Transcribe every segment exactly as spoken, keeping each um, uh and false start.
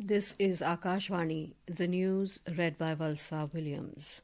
This is Akashvani, the news read by Valsa Williams.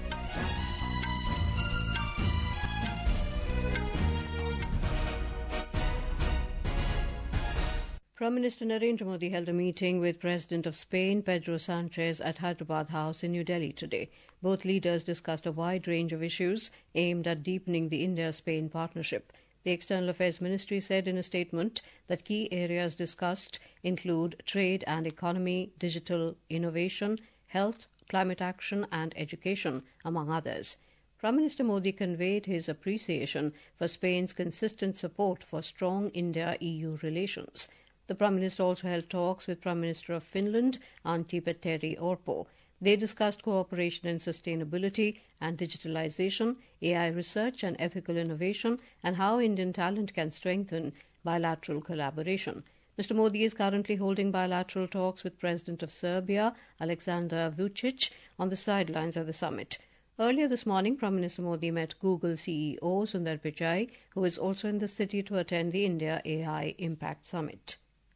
Prime Minister Narendra Modi held a meeting with President of Spain, Pedro Sanchez, at Hyderabad House in New Delhi today. Both leaders discussed a wide range of issues aimed at deepening the India-Spain partnership. The External Affairs Ministry said in a statement that key areas discussed include trade and economy, digital innovation, health, climate action and education, among others. Prime Minister Modi conveyed his appreciation for Spain's consistent support for strong India-E U relations. The Prime Minister also held talks with Prime Minister of Finland, Antti Petteri Orpo. They discussed cooperation in sustainability and digitalization, A I research and ethical innovation, and how Indian talent can strengthen bilateral collaboration. Mister Modi is currently holding bilateral talks with President of Serbia, Aleksandar Vučić, on the sidelines of the summit. Earlier this morning, Prime Minister Modi met Google C E O Sundar Pichai, who is also in the city to attend the India A I Impact Summit.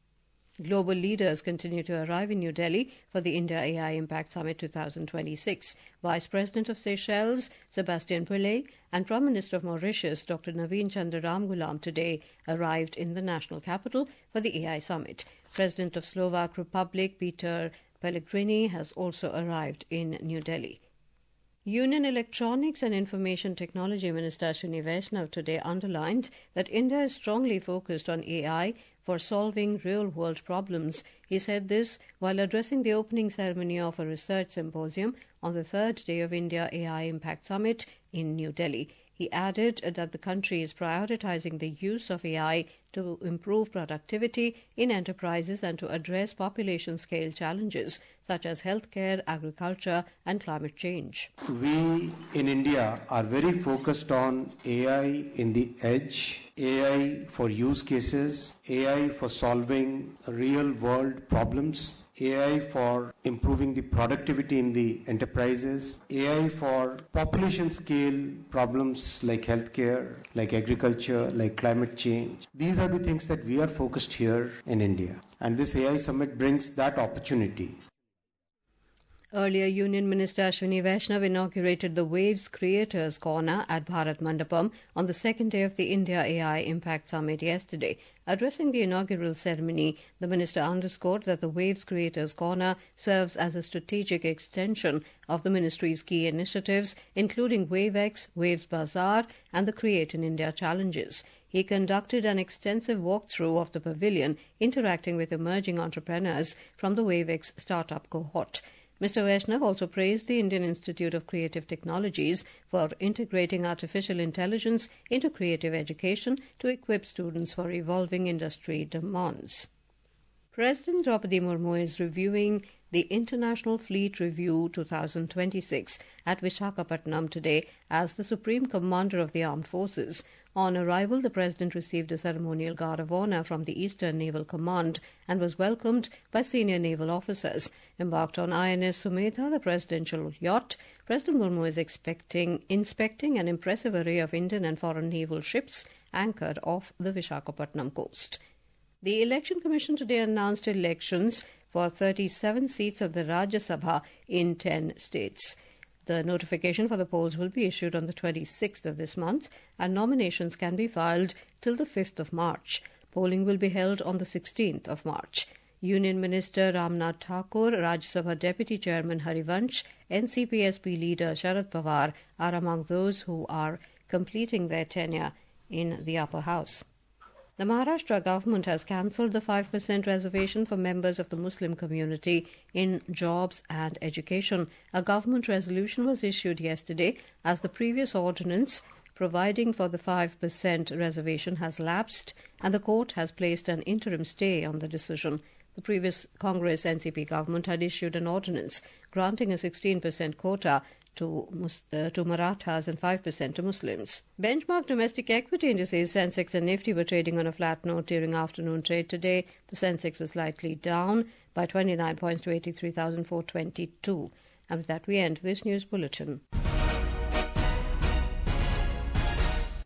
Global leaders continue to arrive in New Delhi for the India A I Impact Summit twenty twenty-six. Vice President of Seychelles, Sebastian Pillay, and Prime Minister of Mauritius, Doctor Naveen Chandra Ramgoolam, today arrived in the national capital for the A I Summit. President of Slovak Republic, Peter Pellegrini, has also arrived in New Delhi. Union Electronics and Information Technology Minister Ashwini Vaishnaw today underlined that India is strongly focused on A I for solving real-world problems. He said this while addressing the opening ceremony of a research symposium on the third day of India A I Impact Summit in New Delhi. He added that the country is prioritizing the use of A I to improve productivity in enterprises and to address population-scale challenges such as healthcare, agriculture and climate change. We in India are very focused on A I in the edge, A I for use cases, A I for solving real-world problems, A I for improving the productivity in the enterprises, A I for population scale problems like healthcare, like agriculture, like climate change. These are the things that we are focused here in India. And this A I summit brings that opportunity. Earlier, Union Minister Ashwini Vaishnaw inaugurated the Waves Creators Corner at Bharat Mandapam on the second day of the India A I Impact Summit yesterday. Addressing the inaugural ceremony, the minister underscored that the Waves Creators Corner serves as a strategic extension of the ministry's key initiatives, including WaveX, Waves Bazaar, and the Create in India challenges. He conducted an extensive walkthrough of the pavilion, interacting with emerging entrepreneurs from the WaveX startup cohort. Mister Vaishnaw also praised the Indian Institute of Creative Technologies for integrating artificial intelligence into creative education to equip students for evolving industry demands. President Draupadi Murmu is reviewing the International Fleet Review twenty twenty-six at Visakhapatnam today as the Supreme Commander of the Armed Forces. On arrival, the President received a ceremonial guard of honour from the Eastern Naval Command and was welcomed by senior naval officers. Embarked on I N S Sumedha, the presidential yacht, President Murmu is expecting, inspecting an impressive array of Indian and foreign naval ships anchored off the Visakhapatnam coast. The Election Commission today announced elections for thirty-seven seats of the Rajya Sabha in ten states. The notification for the polls will be issued on the twenty-sixth of this month, and nominations can be filed till the fifth of March. Polling will be held on the sixteenth of March. Union Minister Ramnath Thakur, Rajya Sabha Deputy Chairman Harivansh, N C P S P leader Sharad Pawar are among those who are completing their tenure in the upper house. The Maharashtra government has cancelled the five percent reservation for members of the Muslim community in jobs and education. A government resolution was issued yesterday as the previous ordinance providing for the five percent reservation has lapsed and the court has placed an interim stay on the decision. The previous Congress N C P government had issued an ordinance granting a sixteen percent quota to, uh, to Marathas and five percent to Muslims. Benchmark domestic equity indices Sensex and Nifty were trading on a flat note during afternoon trade today. The Sensex was slightly down by twenty-nine points to eighty-three thousand four hundred twenty-two. And with that we end this news bulletin.